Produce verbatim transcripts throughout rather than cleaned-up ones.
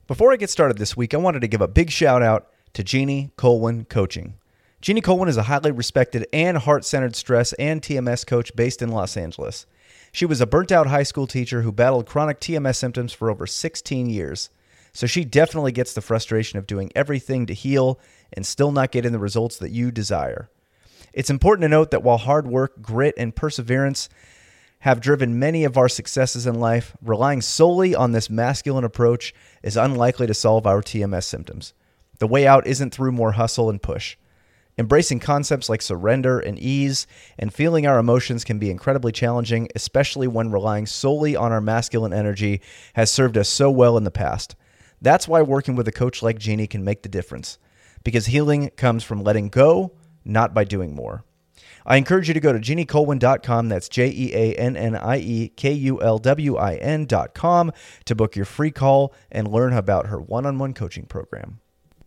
Before I get started this week, I wanted to give a big shout out to Jeannie Colwin Coaching. Jeannie Colwin is a highly respected and heart-centered stress and T M S coach based in Los Angeles. She was a burnt-out high school teacher who battled chronic T M S symptoms for over sixteen years. So she definitely gets the frustration of doing everything to heal and still not getting the results that you desire. It's important to note that while hard work, grit, and perseverance have driven many of our successes in life, relying solely on this masculine approach is unlikely to solve our T M S symptoms. The way out isn't through more hustle and push. Embracing concepts like surrender and ease and feeling our emotions can be incredibly challenging, especially when relying solely on our masculine energy has served us so well in the past. That's why working with a coach like Jeannie can make the difference, because healing comes from letting go, not by doing more. I encourage you to go to jeannie colwin dot com, that's J E A N N I E K U L W I N dot com, to book your free call and learn about her one-on-one coaching program.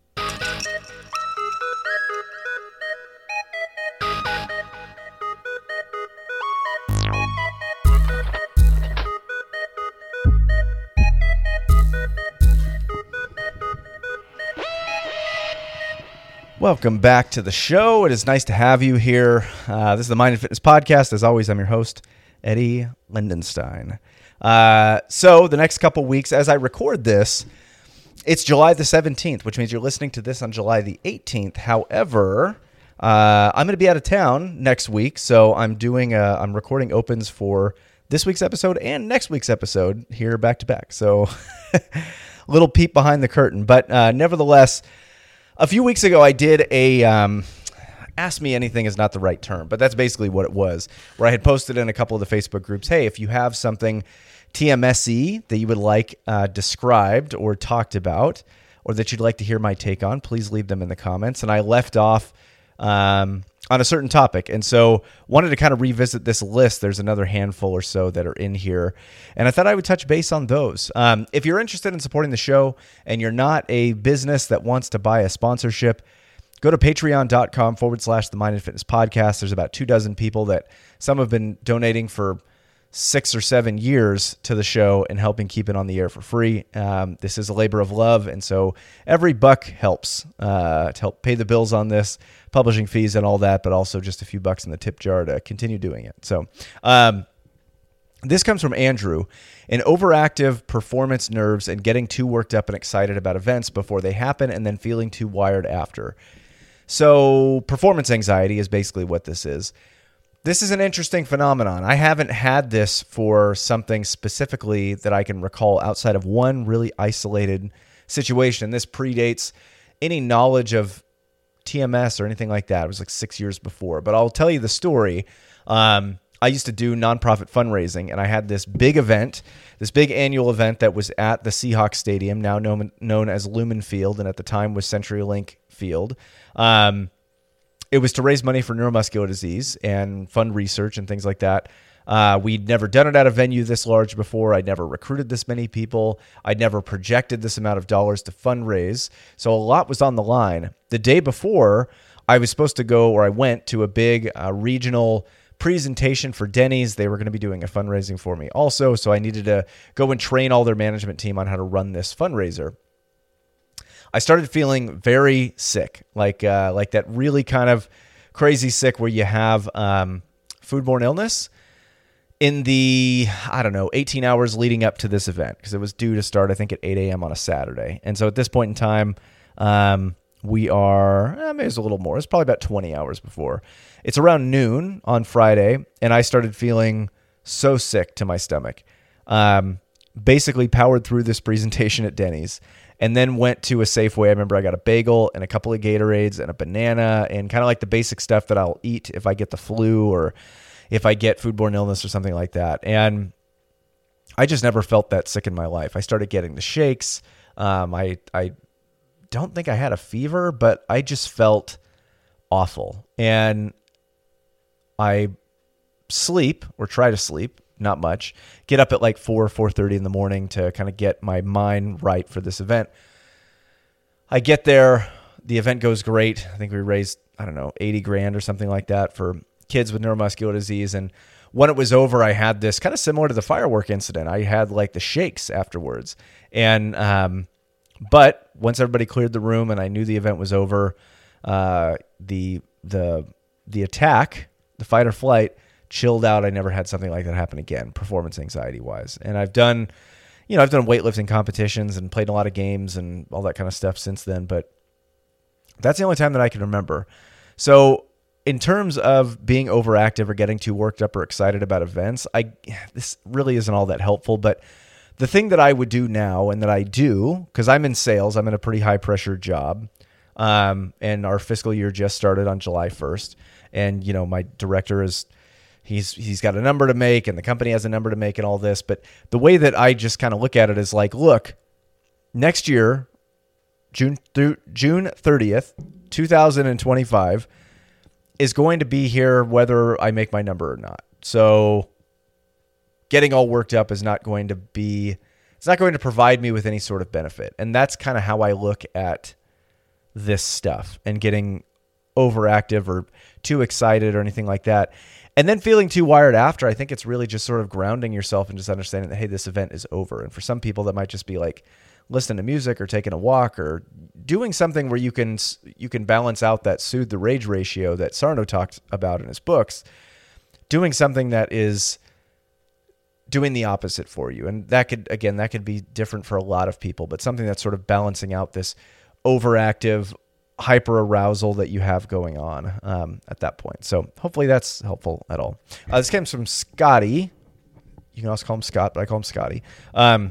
Welcome back to the show. It is nice to have you here. Uh, this is the Mind and Fitness Podcast. As always, I'm your host, Eddie Lindenstein. Uh, so the next couple weeks, as I record this, it's July the seventeenth, which means you're listening to this on July the eighteenth. However, uh, I'm going to be out of town next week, so I'm doing a, I'm recording opens for this week's episode and next week's episode here back to back. So a little peek behind the curtain, but uh, nevertheless. A few weeks ago, I did a, um, ask me anything is not the right term, but that's basically what it was, where I had posted in a couple of the Facebook groups, hey, if you have something T M S-y that you would like uh, described or talked about, or that you'd like to hear my take on, please leave them in the comments. And I left off um, on a certain topic. And so wanted to kind of revisit this list. There's another handful or so that are in here. And I thought I would touch base on those. Um, if you're interested in supporting the show and you're not a business that wants to buy a sponsorship, go to patreon.com forward slash the Mind and Fitness Podcast. There's about two dozen people that some have been donating for six or seven years to the show and helping keep it on the air for free. Um, this is a labor of love. And so every buck helps uh, to help pay the bills on this, publishing fees and all that, but also just a few bucks in the tip jar to continue doing it. So um, this comes from Andrew. An overactive performance nerves and getting too worked up and excited about events before they happen and then feeling too wired after. So performance anxiety is basically what this is. This is an interesting phenomenon. I haven't had this for something specifically that I can recall outside of one really isolated situation. This predates any knowledge of T M S or anything like that. It was like six years before. But I'll tell you the story. Um, I used to do nonprofit fundraising, and I had this big event, this big annual event that was at the Seahawks Stadium, now known, known as Lumen Field, and at the time was CenturyLink Field. Um, It was to raise money for neuromuscular disease and fund research and things like that. Uh, we'd never done it at a venue this large before. I'd never recruited this many people. I'd never projected this amount of dollars to fundraise. So a lot was on the line. The day before, I was supposed to go, or I went to a big uh, regional presentation for Denny's. They were going to be doing a fundraising for me also. So I needed to go and train all their management team on how to run this fundraiser. I started feeling very sick, like uh, like that really kind of crazy sick where you have um, foodborne illness in the, I don't know, eighteen hours leading up to this event, because it was due to start, I think, at eight a.m. on a Saturday. And so at this point in time, um, we are, eh, maybe it's a little more. It's probably about twenty hours before. It's around noon on Friday, and I started feeling so sick to my stomach. Um, basically powered through this presentation at Denny's. And then went to a Safeway. I remember I got a bagel and a couple of Gatorades and a banana and kind of like the basic stuff that I'll eat if I get the flu or if I get foodborne illness or something like that. And I just never felt that sick in my life. I started getting the shakes. Um, I I don't think I had a fever, but I just felt awful. And I sleep or try to sleep. Not much. Get up at like four, four thirty in the morning to kind of get my mind right for this event. I get there. The event goes great. I think we raised, I don't know, eighty grand or something like that for kids with neuromuscular disease. And when it was over, I had this kind of similar to the firework incident. I had like the shakes afterwards. And um, But once everybody cleared the room and I knew the event was over, uh, the the the attack, the fight or flight, chilled out. I never had something like that happen again, performance anxiety wise. And I've done, you know, I've done weightlifting competitions and played a lot of games and all that kind of stuff since then. But that's the only time that I can remember. So in terms of being overactive or getting too worked up or excited about events, I this really isn't all that helpful. But the thing that I would do now and that I do, because I'm in sales, I'm in a pretty high pressure job. Um, and our fiscal year just started on July first. And, you know, my director is, he's, he's got a number to make and the company has a number to make and all this. But the way that I just kind of look at it is like, look, next year, June through June thirtieth, two thousand twenty-five is going to be here whether I make my number or not. So getting all worked up is not going to be, it's not going to provide me with any sort of benefit. And that's kind of how I look at this stuff and getting overactive or too excited or anything like that. And then feeling too wired after, I think it's really just sort of grounding yourself and just understanding that, hey, this event is over. And for some people that might just be like listening to music or taking a walk or doing something where you can, you can balance out that soothe the rage ratio that Sarno talked about in his books, doing something that is doing the opposite for you. And that could, again, that could be different for a lot of people, but something that's sort of balancing out this overactive hyper arousal that you have going on um, at that point. So hopefully that's helpful at all. Uh, this comes from Scotty. You can also call him Scott, but I call him Scotty. Um,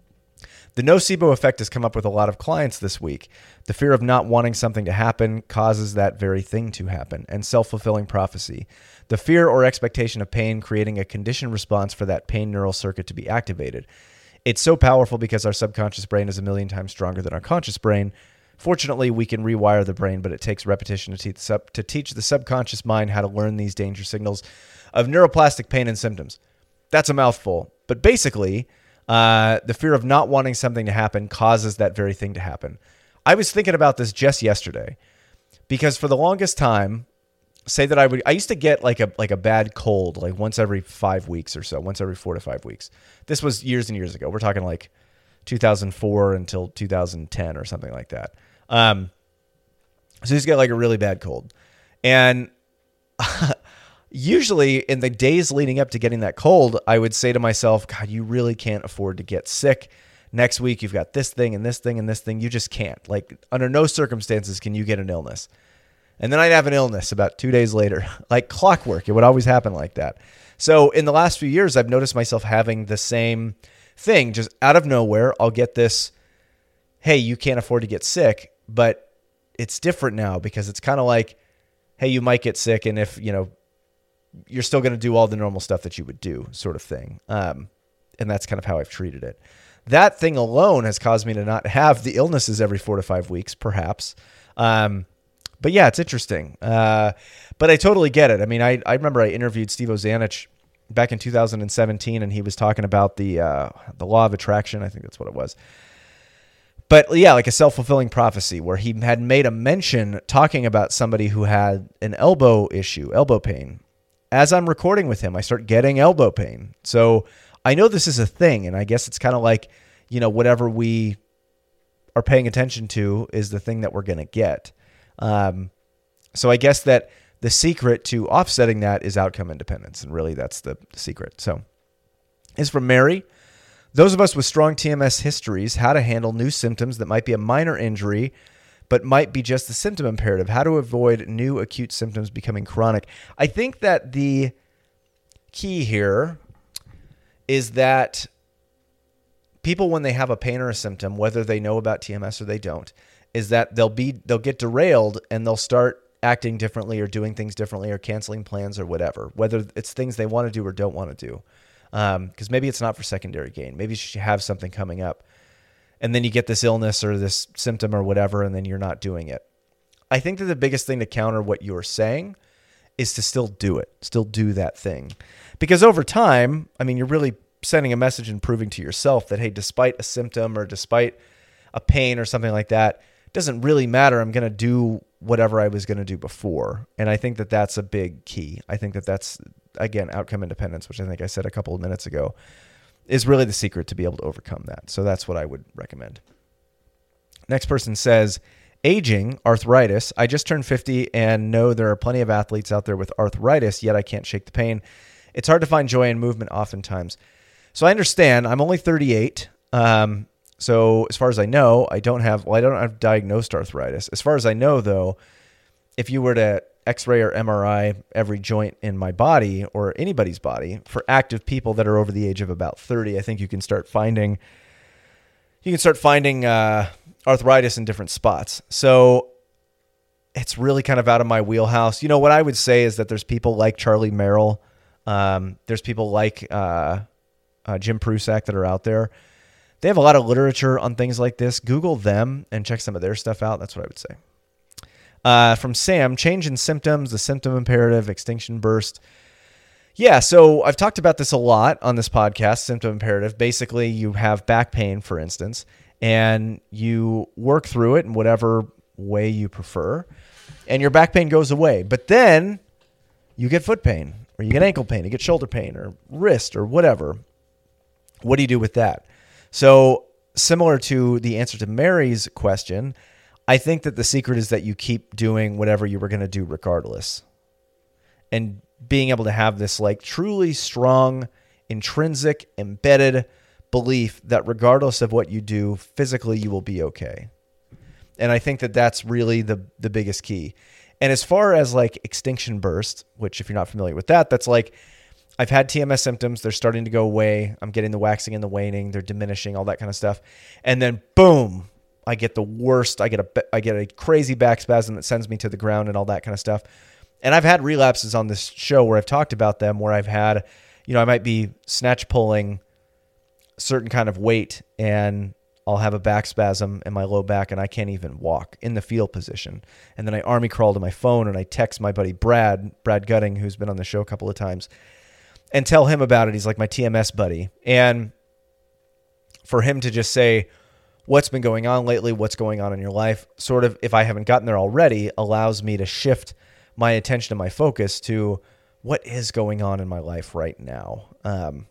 the nocebo effect has come up with a lot of clients this week. The fear of not wanting something to happen causes that very thing to happen, and self-fulfilling prophecy. The fear or expectation of pain creating a conditioned response for that pain neural circuit to be activated. It's so powerful because our subconscious brain is a million times stronger than our conscious brain. Fortunately, we can rewire the brain, but it takes repetition to teach, the sub, to teach the subconscious mind how to learn these danger signals of neuroplastic pain and symptoms. That's a mouthful. But basically, uh, the fear of not wanting something to happen causes that very thing to happen. I was thinking about this just yesterday because for the longest time, say that I would, I used to get like a like a bad cold like once every five weeks or so, once every four to five weeks. This was years and years ago. We're talking like two thousand four until two thousand ten or something like that. Um, so you just get like a really bad cold. And usually in the days leading up to getting that cold, I would say to myself, God, you really can't afford to get sick. Next week, you've got this thing and this thing and this thing. You just can't. Like under no circumstances can you get an illness. And then I'd have an illness about two days later, like clockwork. It would always happen like that. So in the last few years, I've noticed myself having the same thing just out of nowhere. I'll get this, hey, you can't afford to get sick, but it's different now because it's kind of like, hey, you might get sick. And if, you know, you're still going to do all the normal stuff that you would do sort of thing. Um, and that's kind of how I've treated it. That thing alone has caused me to not have the illnesses every four to five weeks, perhaps. Um, but yeah, it's interesting. Uh, but I totally get it. I mean, I, I remember I interviewed Steve Ozanich back in two thousand seventeen, and he was talking about the uh, the law of attraction. I think that's what it was. But yeah, like a self-fulfilling prophecy where he had made a mention talking about somebody who had an elbow issue, elbow pain. As I'm recording with him, I start getting elbow pain. So I know this is a thing, and I guess it's kind of like, you know, whatever we are paying attention to is the thing that we're going to get. Um, so I guess that the secret to offsetting that is outcome independence, and really that's the secret. So it's from Mary. Those of us with strong T M S histories, how to handle new symptoms that might be a minor injury, but might be just the symptom imperative. How to avoid new acute symptoms becoming chronic. I think that the key here is that people, when they have a pain or a symptom, whether they know about T M S or they don't, is that they'll be they'll get derailed and they'll start acting differently or doing things differently or canceling plans or whatever, whether it's things they want to do or don't want to do. Um, because maybe it's not for secondary gain. Maybe you have something coming up and then you get this illness or this symptom or whatever, and then you're not doing it. I think that the biggest thing to counter what you're saying is to still do it, still do that thing. Because over time, I mean, you're really sending a message and proving to yourself that, hey, despite a symptom or despite a pain or something like that, it doesn't really matter. I'm going to do whatever I was going to do before. And I think that that's a big key. I think that that's, again, outcome independence, which I think I said a couple of minutes ago, is really the secret to be able to overcome that. So that's what I would recommend. Next person says, aging, arthritis. I just turned fifty and know there are plenty of athletes out there with arthritis, yet I can't shake the pain. It's hard to find joy in movement oftentimes. So I understand. I'm only thirty-eight. Um, so as far as I know, I don't have, well, I don't have diagnosed arthritis. As far as I know, though, if you were to X-ray or M R I every joint in my body or anybody's body for active people that are over the age of about thirty, I think you can start finding, you can start finding uh, arthritis in different spots. So it's really kind of out of my wheelhouse. You know, what I would say is that there's people like Charlie Merrill. Um, there's people like uh, uh, Jim Prusak that are out there. They have a lot of literature on things like this. Google them and check some of their stuff out. That's what I would say. Uh, from Sam, change in symptoms, the symptom imperative, extinction burst. Yeah, so I've talked about this a lot on this podcast, symptom imperative. Basically, you have back pain, for instance, and you work through it in whatever way you prefer, and your back pain goes away. But then you get foot pain, or you get ankle pain, you get shoulder pain, or wrist, or whatever. What do you do with that? So similar to the answer to Mary's question, I think that the secret is that you keep doing whatever you were going to do regardless. And being able to have this like truly strong, intrinsic, embedded belief that regardless of what you do, physically you will be okay. And I think that that's really the the biggest key. And as far as like extinction burst, which if you're not familiar with that, that's like, I've had T M S symptoms. They're starting to go away. I'm getting the waxing and the waning. They're diminishing, all that kind of stuff. And then boom, I get the worst. I get a, I get a crazy back spasm that sends me to the ground and all that kind of stuff. And I've had relapses on this show where I've talked about them, where I've had, you know, I might be snatch pulling a certain kind of weight and I'll have a back spasm in my low back and I can't even walk in the fetal position. And then I army crawl to my phone and I text my buddy Brad, Brad Gutting, who's been on the show a couple of times, and tell him about it. He's like my T M S buddy. And for him to just say, what's been going on lately, what's going on in your life, sort of, if I haven't gotten there already, allows me to shift my attention and my focus to what is going on in my life right now. Um,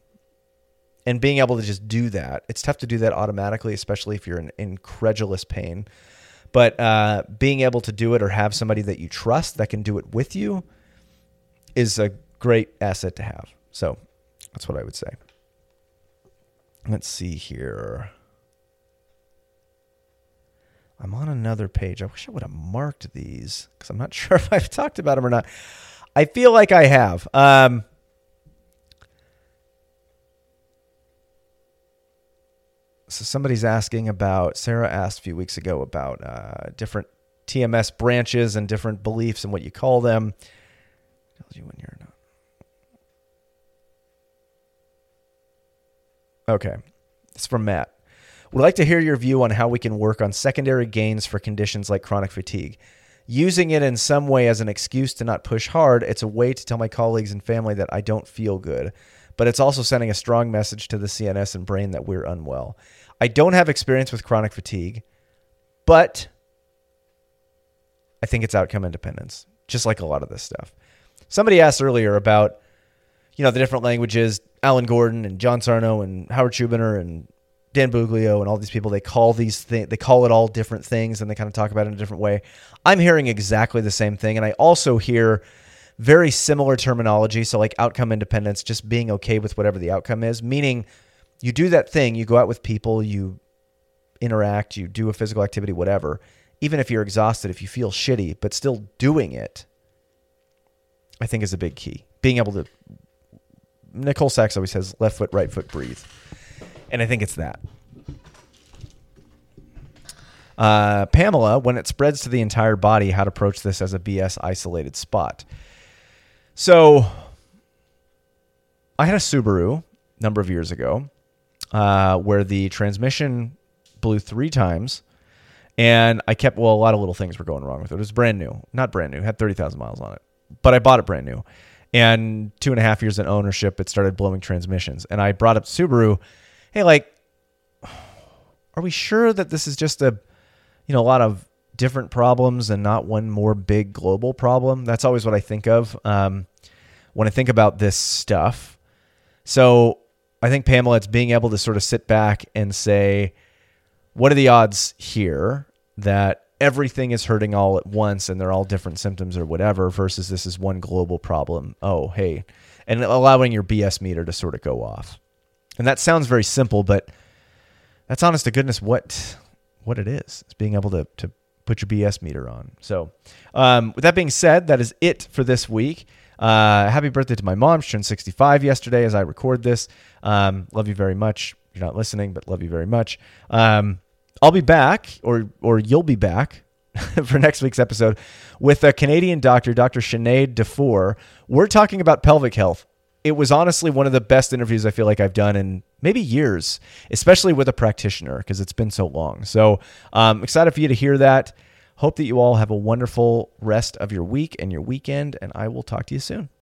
and being able to just do that, it's tough to do that automatically, especially if you're in incredulous pain. But uh, being able to do it or have somebody that you trust that can do it with you is a great asset to have. So that's what I would say. Let's see here. I'm on another page. I wish I would have marked these because I'm not sure if I've talked about them or not. I feel like I have. Um, so somebody's asking about, Sarah asked a few weeks ago about uh, different T M S branches and different beliefs and what you call them. Tells you when you're not. Okay. It's from Matt. Would like to hear your view on how we can work on secondary gains for conditions like chronic fatigue. Using it in some way as an excuse to not push hard, it's a way to tell my colleagues and family that I don't feel good. But it's also sending a strong message to the C N S and brain that we're unwell. I don't have experience with chronic fatigue, but I think it's outcome independence, just like a lot of this stuff. Somebody asked earlier about, you know, the different languages, Alan Gordon and John Sarno and Howard Schubiner and Dan Buglio and all these people, they call these things, they call it all different things and they kind of talk about it in a different way. I'm hearing exactly the same thing. And I also hear very similar terminology. So like outcome independence, just being okay with whatever the outcome is, meaning you do that thing, you go out with people, you interact, you do a physical activity, whatever, even if you're exhausted, if you feel shitty, but still doing it, I think is a big key. Being able to, Nicole Sachs always says left foot, right foot, breathe. And I think it's that. Uh, Pamela, when it spreads to the entire body, how to approach this as a B S isolated spot. So I had a Subaru a number of years ago uh, where the transmission blew three times. And I kept, well, a lot of little things were going wrong with it. It was brand new. Not brand new. It had thirty thousand miles on it. But I bought it brand new. And two and a half years in ownership, it started blowing transmissions. And I brought up Subaru, hey, like, are we sure that this is just a, you know, a lot of different problems and not one more big global problem? That's always what I think of um, when I think about this stuff. So I think, Pamela, it's being able to sort of sit back and say, what are the odds here that everything is hurting all at once and they're all different symptoms or whatever versus this is one global problem? Oh, hey, and allowing your B S meter to sort of go off. And that sounds very simple, but that's honest to goodness what what it is. It's being able to to put your B S meter on. So um, with that being said, that is it for this week. Uh, happy birthday to my mom. She turned sixty-five yesterday as I record this. Um, love you very much. You're not listening, but love you very much. Um, I'll be back, or or you'll be back for next week's episode with a Canadian doctor, Doctor Sinead Dufour. We're talking about pelvic health. It was honestly one of the best interviews I feel like I've done in maybe years, especially with a practitioner because it's been so long. So I'm um, excited for you to hear that. Hope that you all have a wonderful rest of your week and your weekend, and I will talk to you soon.